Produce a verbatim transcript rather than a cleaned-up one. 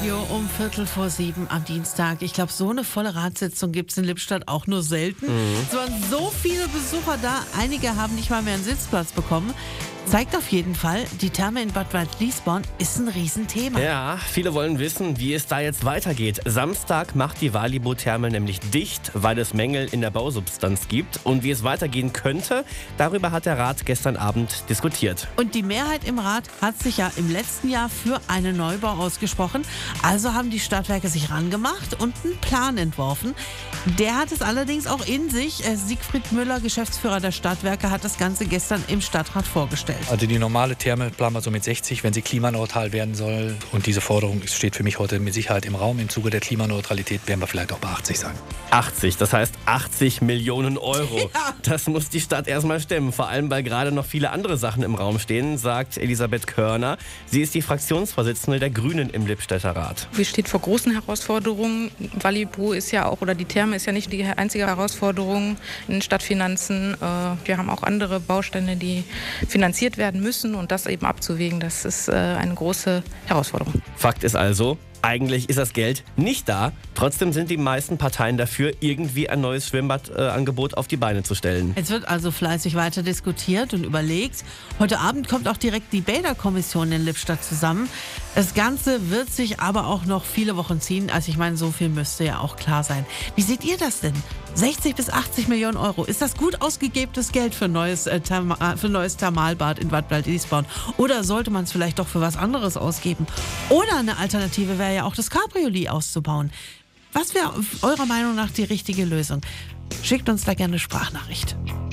Radio um Viertel vor sieben am Dienstag. Ich glaube, so eine volle Ratssitzung gibt es in Lippstadt auch nur selten. Mhm. Es waren so viele Besucher da, einige haben nicht mal mehr einen Sitzplatz bekommen. Zeigt auf jeden Fall, die Therme in Bad Waldliesborn ist ein Riesenthema. Ja, viele wollen wissen, wie es da jetzt weitergeht. Samstag macht die Walibo-Therme nämlich dicht, weil es Mängel in der Bausubstanz gibt. Und wie es weitergehen könnte, darüber hat der Rat gestern Abend diskutiert. Und die Mehrheit im Rat hat sich ja im letzten Jahr für einen Neubau ausgesprochen. Also haben die Stadtwerke sich rangemacht und einen Plan entworfen. Der hat es allerdings auch in sich. Siegfried Müller, Geschäftsführer der Stadtwerke, hat das Ganze gestern im Stadtrat vorgestellt. Also die normale Therme planen wir so mit sechzig, wenn sie klimaneutral werden soll. Und diese Forderung steht für mich heute mit Sicherheit im Raum. Im Zuge der Klimaneutralität werden wir vielleicht auch bei achtzig sein. achtzig, das heißt achtzig Millionen Euro. Ja. Das muss die Stadt erstmal stemmen. Vor allem, weil gerade noch viele andere Sachen im Raum stehen, sagt Elisabeth Körner. Sie ist die Fraktionsvorsitzende der Grünen im Lippstädter Rat. Wir stehen vor großen Herausforderungen. Walibo ist ja auch, oder die Therme ist ja nicht die einzige Herausforderung in den Stadtfinanzen. Wir haben auch andere Bausteine, die finanziert werden müssen, und das eben abzuwägen, das ist eine große Herausforderung. Fakt ist also, eigentlich ist das Geld nicht da. Trotzdem sind die meisten Parteien dafür, irgendwie ein neues Schwimmbadangebot auf die Beine zu stellen. Es wird also fleißig weiter diskutiert und überlegt. Heute Abend kommt auch direkt die Bäderkommission in Lippstadt zusammen. Das Ganze wird sich aber auch noch viele Wochen ziehen. Also ich meine, so viel müsste ja auch klar sein. Wie seht ihr das denn? sechzig bis achtzig Millionen Euro. Ist das gut ausgegebenes Geld für ein neues, äh, Therma- für ein neues Thermalbad in Bad Waldliesborn? Oder sollte man es vielleicht doch für was anderes ausgeben? Oder eine Alternative wäre ja auch das Cabriolet auszubauen. Was wäre eurer Meinung nach die richtige Lösung? Schickt uns da gerne eine Sprachnachricht.